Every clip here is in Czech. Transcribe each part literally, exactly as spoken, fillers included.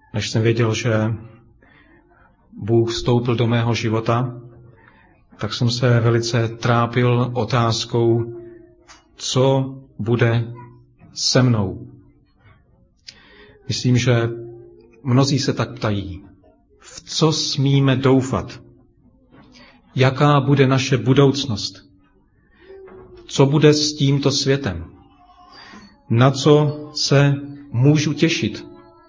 Než jsem věděl, že Bůh vstoupil do mého života, tak jsem se velice trápil otázkou, co bude se mnou. Myslím, že mnozí se tak ptají, v co smíme doufat, jaká bude naše budoucnost, co bude s tímto světem, na co se můžu těšit,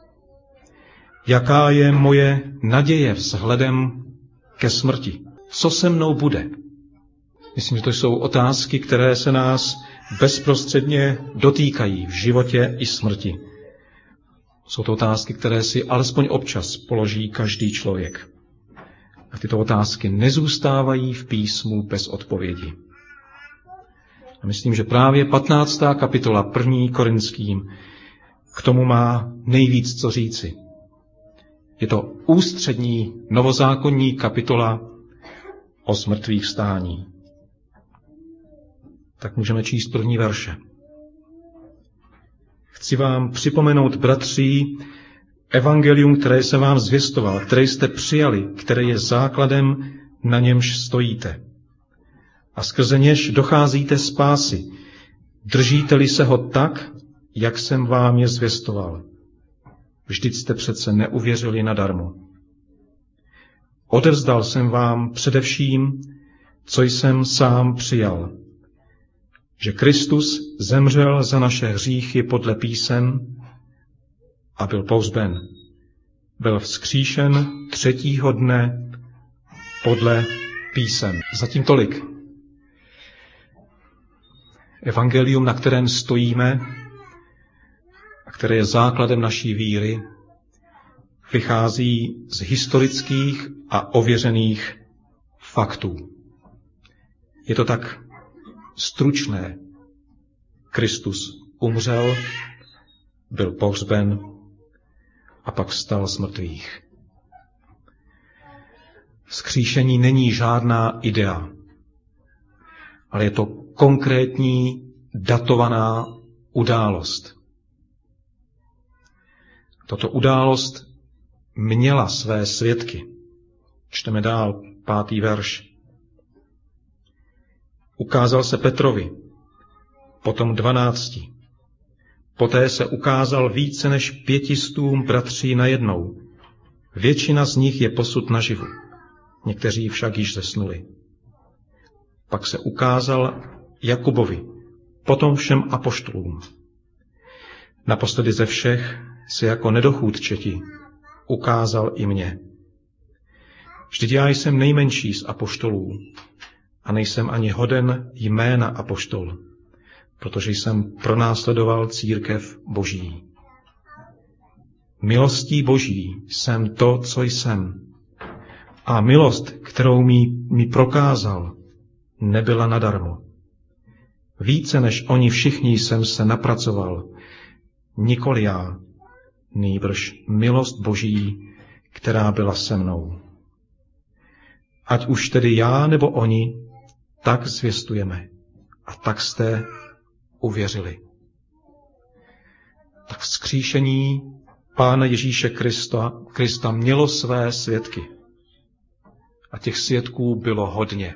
jaká je moje naděje vzhledem ke smrti, co se mnou bude. Myslím, že to jsou otázky, které se nás bezprostředně dotýkají v životě i smrti. Jsou to otázky, které si alespoň občas položí každý člověk. A tyto otázky nezůstávají v písmu bez odpovědi. A myslím, že právě patnáctá kapitola první Korinským k tomu má nejvíc co říci. Je to ústřední novozákonní kapitola o zmrtvých vstání. Tak můžeme číst první verše. Chci vám připomenout, bratří, evangelium, které jsem vám zvěstoval, které jste přijali, které je základem, na němž stojíte. A skrze něž docházíte spásy. Držíte-li se ho tak, jak jsem vám je zvěstoval. Vždyť jste přece neuvěřili nadarmo. Odevzdal jsem vám především, co jsem sám přijal. Že Kristus zemřel za naše hříchy podle písem a byl pohřben. Byl vzkříšen třetího dne podle písem. Zatím tolik. Evangelium, na kterém stojíme a které je základem naší víry, vychází z historických a ověřených faktů. Je to tak stručné. Kristus umřel, byl pohřben a pak vstal z mrtvých. Vzkříšení není žádná idea, ale je to konkrétní, datovaná událost. Tato událost měla své svědky. Čteme dál, pátý verš. Ukázal se Petrovi, potom dvanácti. Poté se ukázal více než pětistům bratří najednou. Většina z nich je posud naživu, někteří však již zesnuli. Pak se ukázal Jakubovi, potom všem apoštolům. Naposledy ze všech se jako nedochůdčeti ukázal i mně. Vždyť já jsem nejmenší z apoštolů a nejsem ani hoden jména apoštol, protože jsem pronásledoval církev Boží. Milostí Boží jsem to, co jsem. A milost, kterou mi, mi prokázal, nebyla nadarmo. Více než oni všichni jsem se napracoval, nikoli já, nýbrž milost Boží, která byla se mnou. Ať už tedy já nebo oni, tak zvěstujeme a tak jste uvěřili. Tak vzkříšení Pána Ježíše Krista, Krista mělo své svědky. A těch svědků bylo hodně.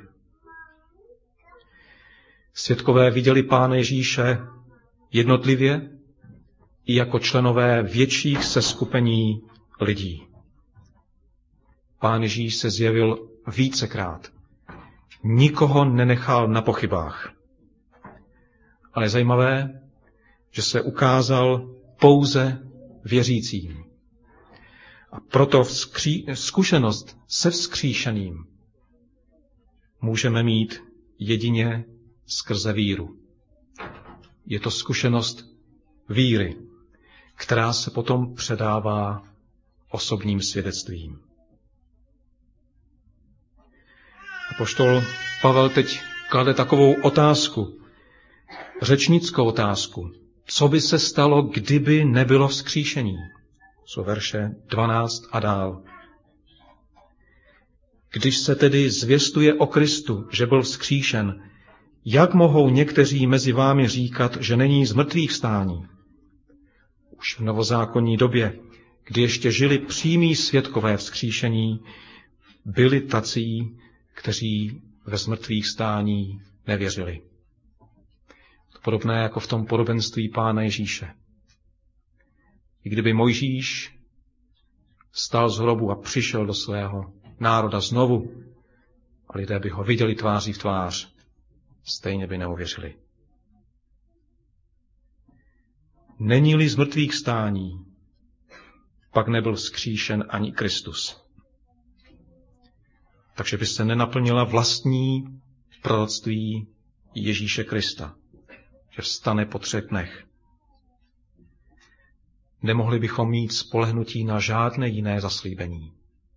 Svědkové viděli Pána Ježíše jednotlivě i jako členové větších seskupení lidí. Pán Ježíš se zjevil vícekrát. Nikoho nenechal na pochybách. Ale je zajímavé, že se ukázal pouze věřícím. A proto vzkří, zkušenost se vzkříšeným můžeme mít jedině skrze víru. Je to zkušenost víry, která se potom předává osobním svědectvím. Apoštol Pavel teď klade takovou otázku, řečnickou otázku. Co by se stalo, kdyby nebylo vzkříšení? Jsou verše dvanáct a dál. Když se tedy zvěstuje o Kristu, že byl vzkříšen, jak mohou někteří mezi vámi říkat, že není z mrtvých vstání? Už v novozákonní době, kdy ještě žili přímí svědkové vzkříšení, byli tací, kteří ve zmrtvých stání nevěřili. Podobné jako v tom podobenství Pána Ježíše. I kdyby Mojžíš vstal z hrobu a přišel do svého národa znovu a lidé by ho viděli tváří v tvář, stejně by neuvěřili. Není-li z mrtvých stání, pak nebyl vzkříšen ani Kristus. Takže by se nenaplnila vlastní proroctví Ježíše Krista, že vstane po třech dnech. Nemohli bychom mít spolehnutí na žádné jiné zaslíbení.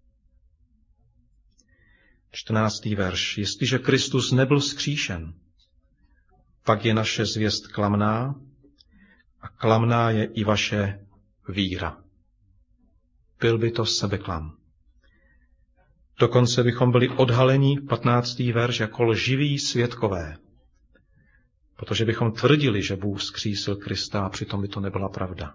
čtrnáctý verš. Jestliže Kristus nebyl vzkříšen, pak je naše zvěst klamná a klamná je i vaše víra. Byl by to sebeklam. Dokonce bychom byli odhaleni, patnáctý verš, jako lživí svědkové, protože bychom tvrdili, že Bůh vzkřísil Krista a přitom by to nebyla pravda.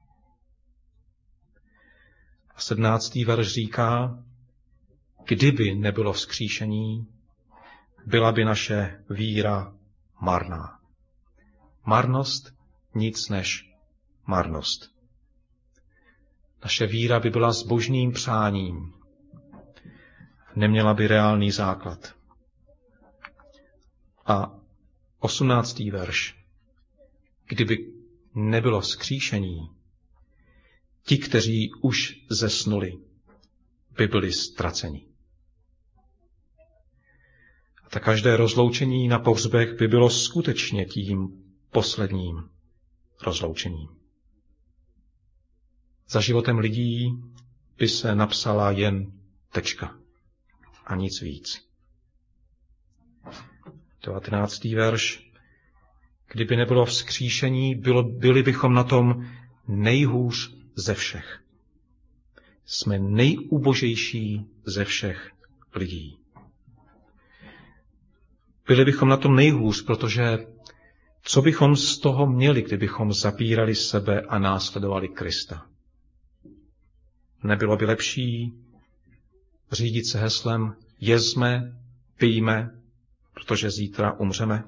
A sedmnáctý verš říká, kdyby nebylo vzkříšení, byla by naše víra marná. Marnost nic než marnost. Naše víra by byla zbožným přáním. Neměla by reálný základ. A osmnáctý verš. Kdyby nebylo vzkříšení, ti, kteří už zesnuli, by byli ztraceni. A tak každé rozloučení na pohřbech by bylo skutečně tím posledním rozloučením. Za životem lidí by se napsala jen tečka a nic víc. devatenáctý verš. Kdyby nebylo vzkříšení, bylo, byli bychom na tom nejhůř ze všech. Jsme nejubožejší ze všech lidí. Byli bychom na tom nejhůř, protože co bychom z toho měli, kdybychom zapírali sebe a následovali Krista? Nebylo by lepší řídit se heslem jezme, pijme, protože zítra umřeme?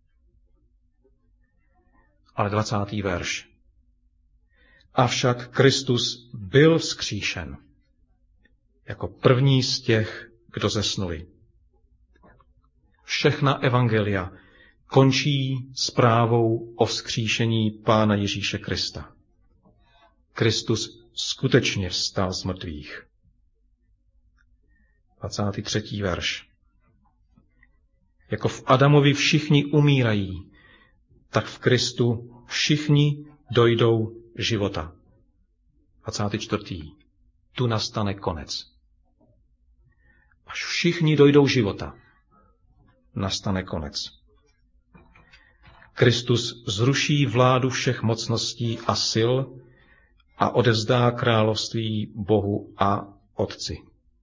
Ale dvacátý verš. Avšak Kristus byl vzkříšen jako první z těch, kdo zesnuli. Všechna evangelia končí zprávou o vzkříšení Pána Ježíše Krista. Kristus skutečně vstal z mrtvých. dvacátý třetí verš. Jako v Adamovi všichni umírají, tak v Kristu všichni dojdou života. dvacátý čtvrtý Tu nastane konec. Až všichni dojdou života, nastane konec. Kristus zruší vládu všech mocností a sil a odevzdá království Bohu a Otci.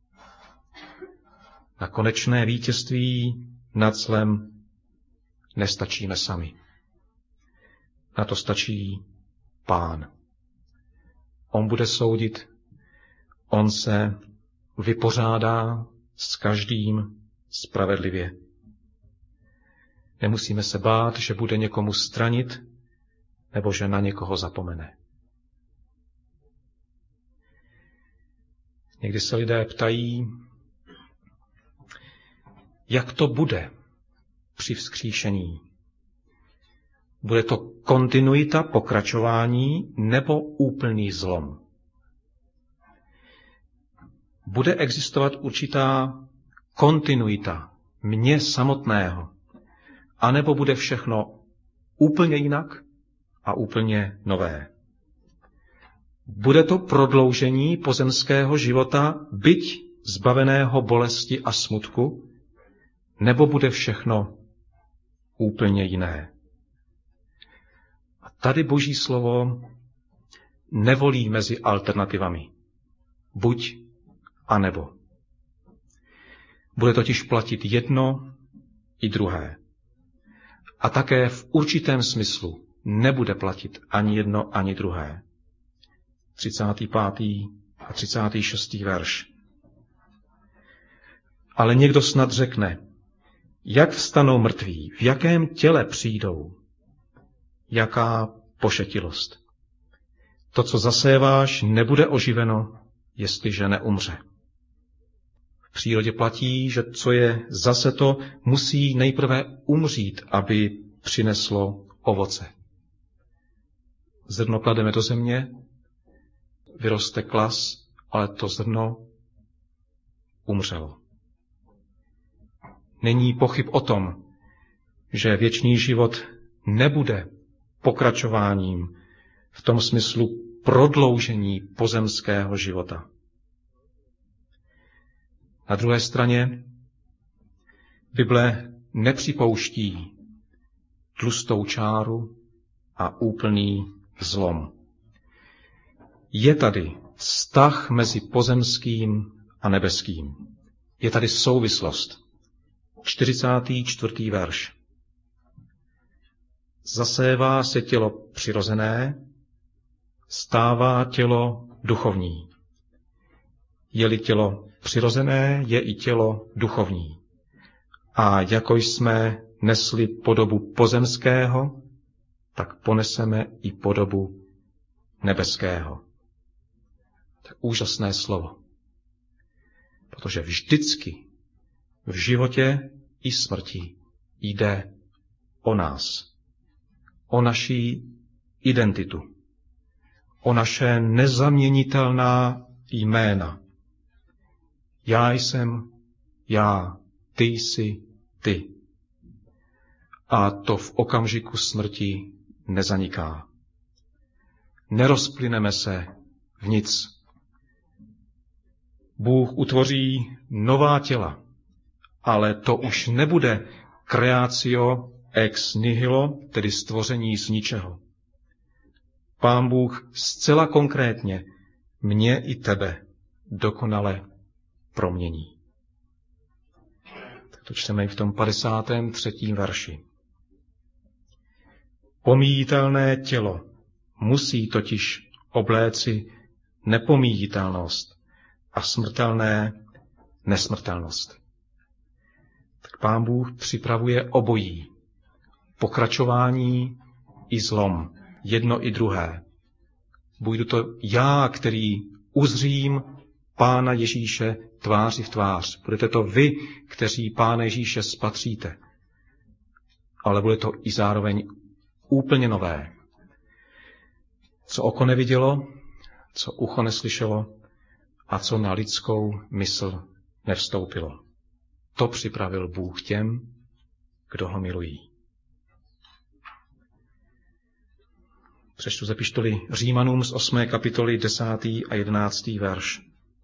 Na konečné vítězství nad zlem nestačíme sami. Na to stačí Pán. On bude soudit, on se vypořádá s každým spravedlivě. Nemusíme se bát, že bude někomu stranit, nebo že na někoho zapomene. Někdy se lidé ptají, jak to bude při vzkříšení. Bude to kontinuita, pokračování nebo úplný zlom? Bude existovat určitá kontinuita mě samotného, anebo bude všechno úplně jinak a úplně nové. Bude to prodloužení pozemského života, byť zbaveného bolesti a smutku, nebo bude všechno úplně jiné. A tady Boží slovo nevolí mezi alternativami. Buď a nebo. Bude totiž platit jedno i druhé. A také v určitém smyslu nebude platit ani jedno, ani druhé. třicátý pátý a třicátý šestý verš. Ale někdo snad řekne, jak vstanou mrtví, v jakém těle přijdou? Jaká pošetilost. To, co zaséváš, nebude oživeno, jestliže neumře. V přírodě platí, že co je zaseto, musí nejprve umřít, aby přineslo ovoce. Zrno klademe do země, vyroste klas, ale to zrno umřelo. Není pochyb o tom, že věčný život nebude pokračováním v tom smyslu prodloužení pozemského života. Na druhé straně Bible nepřipouští tlustou čáru a úplný zlom. Je tady vztah mezi pozemským a nebeským. Je tady souvislost. čtyřicátý čtvrtý verš. Zasévá se tělo přirozené, stává tělo duchovní. Je-li tělo přirozené, je i tělo duchovní. A jako jsme nesli podobu pozemského, tak poneseme i podobu nebeského. To je úžasné slovo. Protože vždycky v životě i smrti jde o nás, o naší identitu, o naše nezaměnitelná jména. Já jsem já, ty jsi ty. A to v okamžiku smrti nezaniká. Nerozplyneme se v nic. Bůh utvoří nová těla, ale to už nebude creatio ex nihilo, tedy stvoření z ničeho. Pán Bůh zcela konkrétně mě i tebe dokonale promění. Tak to čteme i v tom padesátém třetím verši. Pomíjitelné tělo musí totiž obléci nepomíjitelnost a smrtelné nesmrtelnost. Tak Pán Bůh připravuje obojí. Pokračování i zlom. Jedno i druhé. Budu to já, který uzřím Pána Ježíše tváři v tvář. Budete to vy, kteří Pána Ježíše spatříte. Ale bude to i zároveň úplně nové. Co oko nevidělo, co ucho neslyšelo a co na lidskou mysl nevstoupilo. To připravil Bůh těm, kdo ho milují. Přečtu z epištoly Římanům z osmé kapitoly desátý a jedenáctý verš.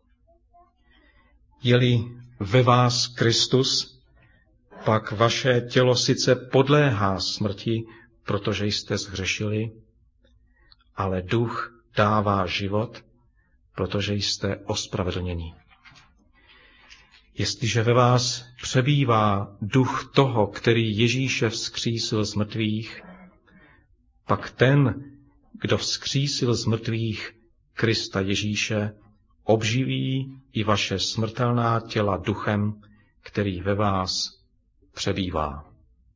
Je-li ve vás Kristus, pak vaše tělo sice podléhá smrti, protože jste zhřešili, ale duch dává život, protože jste ospravedlněni. Jestliže ve vás přebývá duch toho, který Ježíše vzkřísil z mrtvých, pak ten, kdo vzkřísil z mrtvých Krista Ježíše, obživí i vaše smrtelná těla duchem, který ve vás přebývá.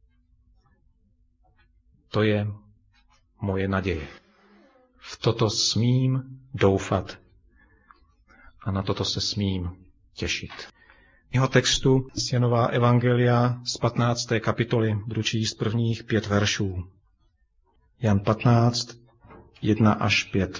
To je moje naděje. V toto smím doufat a na toto se smím těšit. Jeho textu z Janova evangelia z patnácté kapitoly budu číst prvních pět veršů. Jan patnáct, jedna až pět.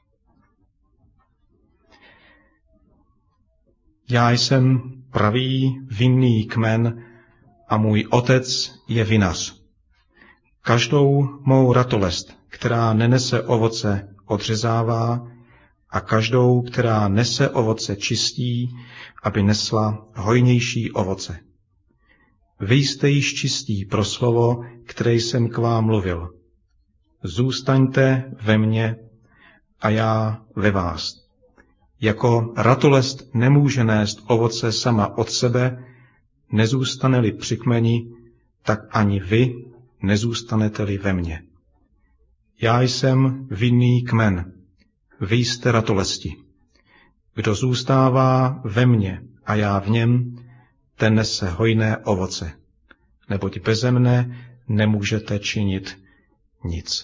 Já jsem pravý vinný kmen a můj otec je vinař. Každou mou ratolest, která nenese ovoce, odřezává a každou, která nese ovoce, čistí, aby nesla hojnější ovoce. Vy jste již čistí pro slovo, které jsem k vám mluvil. Zůstaňte ve mně a já ve vás. Jako ratolest nemůže nést ovoce sama od sebe, nezůstane-li při kmeni, tak ani vy nezůstanete-li ve mně. Já jsem vinný kmen. vy jste ratolesti. Kdo zůstává ve mně a já v něm, ten nese hojné ovoce, neboť beze mne nemůžete činit nic.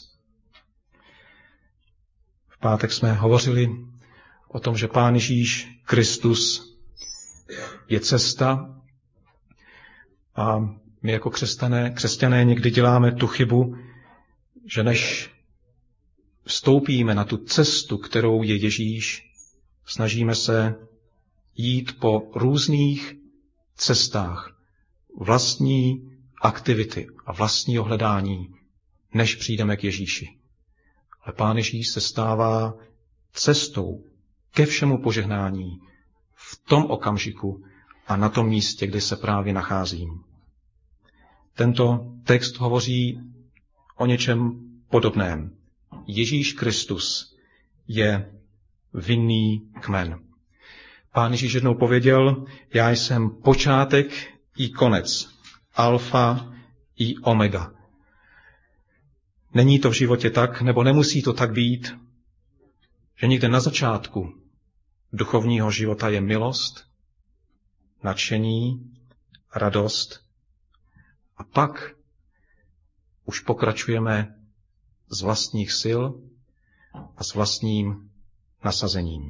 V pátek jsme hovořili o tom, že Pán Ježíš Kristus je cesta a my jako křesťané, křesťané někdy děláme tu chybu, že než vstoupíme na tu cestu, kterou je Ježíš, snažíme se jít po různých cestách vlastní aktivity a vlastního hledání, než přijdeme k Ježíši. Ale Pán Ježíš se stává cestou ke všemu požehnání v tom okamžiku a na tom místě, kde se právě nacházím. Tento text hovoří o něčem podobném. Ježíš Kristus je vinný kmen. Pán Ježíš jednou pověděl, já jsem počátek i konec, alfa i omega. Není to v životě tak, nebo nemusí to tak být, že někde na začátku duchovního života je milost, nadšení, radost a pak už pokračujeme z vlastních sil a s vlastním nasazením.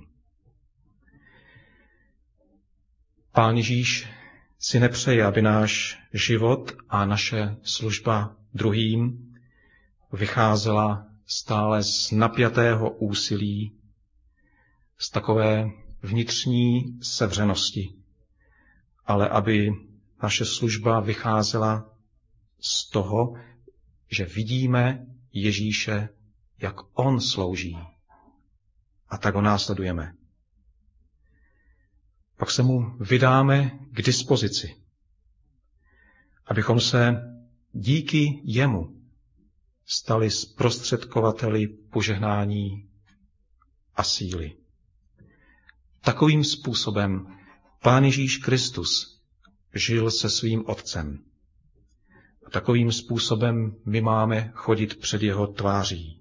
Pán Ježíš si nepřeje, aby náš život a naše služba druhým vycházela stále z napjatého úsilí, z takové vnitřní sevřenosti, ale aby naše služba vycházela z toho, že vidíme Ježíše, jak on slouží. A tak ho následujeme. Pak se mu vydáme k dispozici, abychom se díky jemu stali zprostředkovateli požehnání a síly. Takovým způsobem Pán Ježíš Kristus žil se svým Otcem. A takovým způsobem my máme chodit před jeho tváří.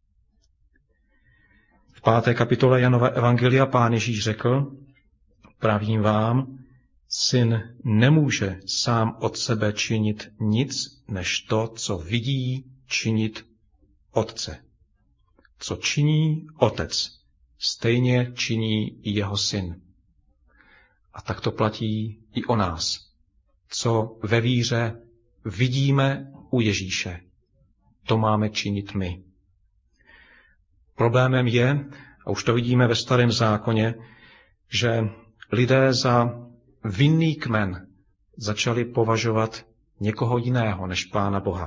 V páté kapitole Janova evangelia Pán Ježíš řekl, pravím vám, syn nemůže sám od sebe činit nic, než to, co vidí činit Otce. Co činí Otec, stejně činí i jeho syn. A tak to platí i o nás. Co ve víře vidíme u Ježíše, to máme činit my. Problémem je, a už to vidíme ve Starém zákoně, že lidé za vinný kmen začali považovat někoho jiného než Pána Boha.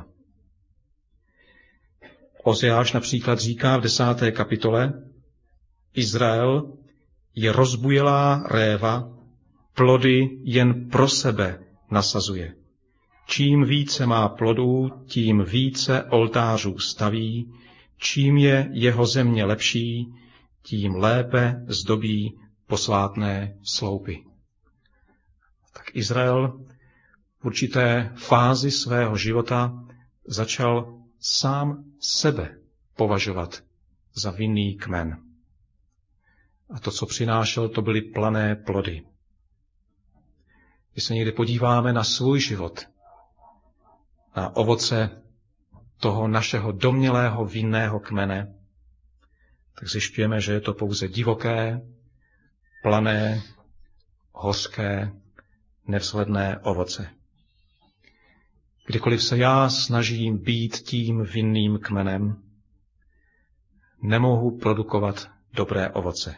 Ozeáš například říká v desáté kapitole, Izrael je rozbujelá réva, plody jen pro sebe nasazuje. Čím více má plodů, tím více oltářů staví, čím je jeho země lepší, tím lépe zdobí posvátné sloupy. Tak Izrael v určité fázi svého života začal sám sebe považovat za vinný kmen. A to, co přinášel, to byly plané plody. Když se někdy podíváme na svůj život, na ovoce toho našeho domnělého vinného kmene, tak zjišťujeme, že je to pouze divoké, plané, hořké, nevzhledné ovoce. Kdykoliv se já snažím být tím vinným kmenem, nemohu produkovat dobré ovoce.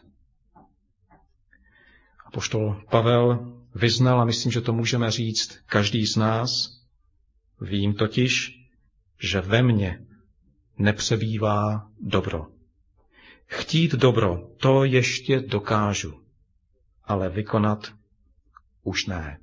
Apoštol Pavel vyznal, a myslím, že to můžeme říct každý z nás, vím totiž, že ve mně nepřebývá dobro. Chtít dobro, to ještě dokážu, ale vykonat už ne.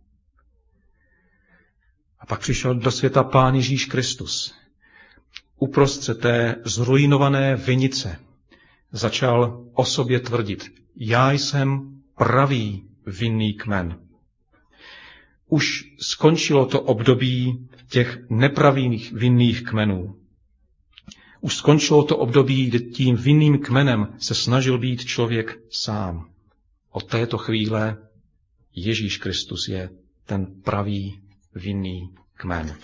A pak přišel do světa Pán Ježíš Kristus. Uprostřed té zruinované vinice začal o sobě tvrdit, já jsem pravý vinný kmen. Už skončilo to období těch nepravých vinných kmenů. Už skončilo to období, kdy tím vinným kmenem se snažil být člověk sám. Od této chvíle Ježíš Kristus je ten pravý vinný kmen.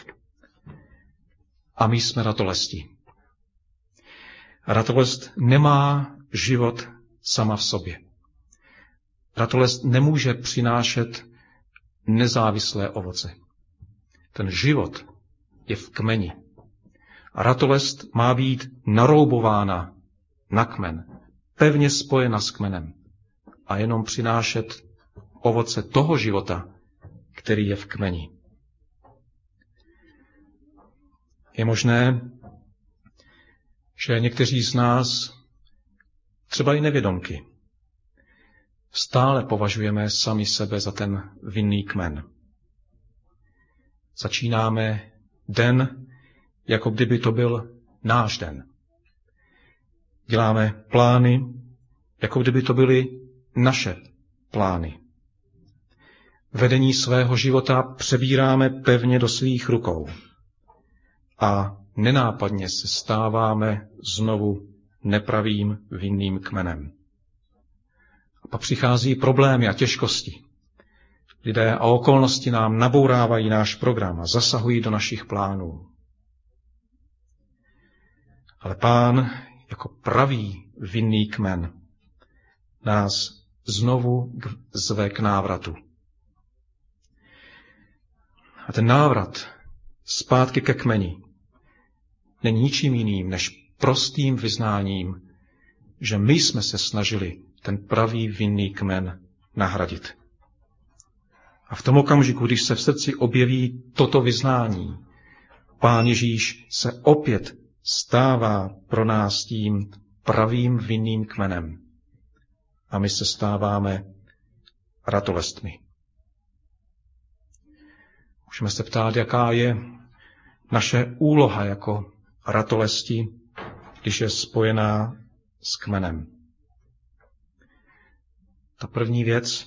A my jsme ratolesti. Ratolest nemá život sama v sobě. Ratolest nemůže přinášet nezávislé ovoce. Ten život je v kmeni. A ratolest má být naroubována na kmen, pevně spojena s kmenem a jenom přinášet ovoce toho života, který je v kmeni. Je možné, že někteří z nás, třeba i nevědomky, stále považujeme sami sebe za ten vinný kmen. Začínáme den, jako kdyby to byl náš den. Děláme plány, jako kdyby to byly naše plány. Vedení svého života přebíráme pevně do svých rukou a nenápadně se stáváme znovu nepravým vinným kmenem. A pak přichází problémy a těžkosti. Lidé a okolnosti nám nabourávají náš program a zasahují do našich plánů. Ale Pán jako pravý vinný kmen nás znovu zve k návratu. A ten návrat zpátky ke kmeni není ničím jiným než prostým vyznáním, že my jsme se snažili ten pravý vinný kmen nahradit. A v tom okamžiku, když se v srdci objeví toto vyznání, Pán Ježíš se opět stává pro nás tím pravým vinným kmenem. A my se stáváme ratolestmi. Můžeme se ptát, jaká je naše úloha jako ratolesti, když je spojená s kmenem. Ta první věc,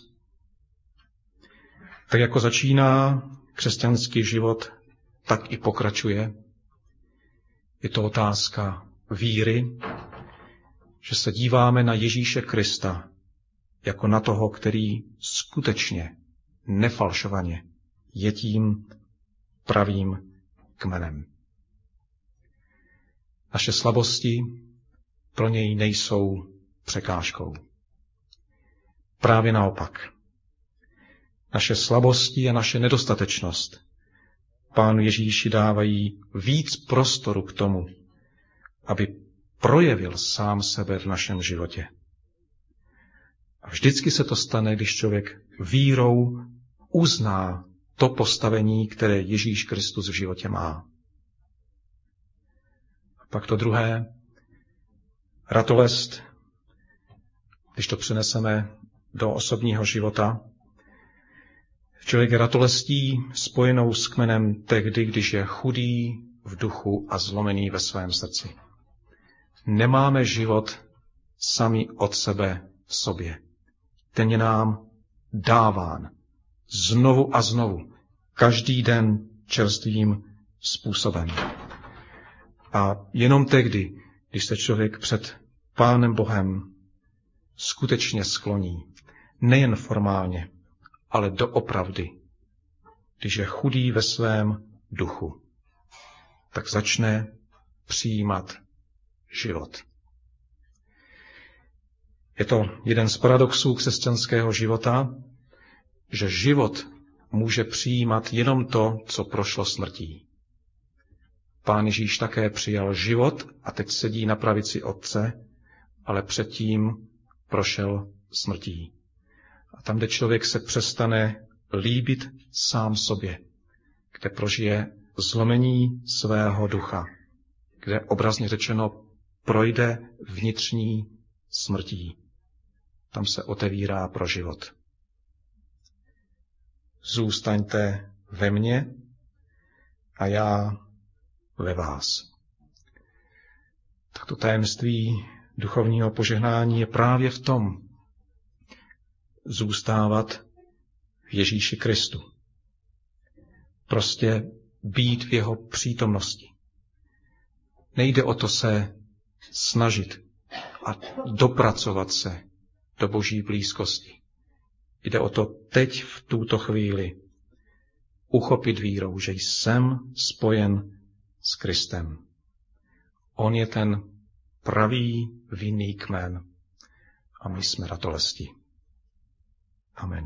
tak jako začíná křesťanský život, tak i pokračuje. Je to otázka víry, že se díváme na Ježíše Krista jako na toho, který skutečně, nefalšovaně je tím pravým kmenem. Naše slabosti pro něj nejsou překážkou. Právě naopak. Naše slabosti a naše nedostatečnost Pánu Ježíši dávají víc prostoru k tomu, aby projevil sám sebe v našem životě. A vždycky se to stane, když člověk vírou uzná to postavení, které Ježíš Kristus v životě má. A pak to druhé, ratolest, když to přeneseme do osobního života, člověk je ratolestí spojenou s kmenem tehdy, když je chudý v duchu a zlomený ve svém srdci. Nemáme život sami od sebe v sobě. Ten je nám dáván znovu a znovu, každý den čerstvým způsobem. A jenom tehdy, když se člověk před Pánem Bohem skutečně skloní, nejen formálně, ale doopravdy, když je chudý ve svém duchu, tak začne přijímat život. Je to jeden z paradoxů křesťanského života, že život může přijímat jenom to, co prošlo smrtí. Pán Ježíš také přijal život a teď sedí na pravici Otce, ale předtím prošel smrtí. A tam, kde člověk se přestane líbit sám sobě, kde prožije zlomení svého ducha, kde obrazně řečeno projde vnitřní smrtí, tam se otevírá pro život. Zůstaňte ve mně a já ve vás. Tak to tajemství duchovního požehnání je právě v tom, zůstávat v Ježíši Kristu. Prostě být v jeho přítomnosti. Nejde o to se snažit a dopracovat se do Boží blízkosti. Jde o to teď v tuto chvíli uchopit vírou, že jsem spojen s Kristem. On je ten pravý vinný kmen a my jsme ratolesti. Amen.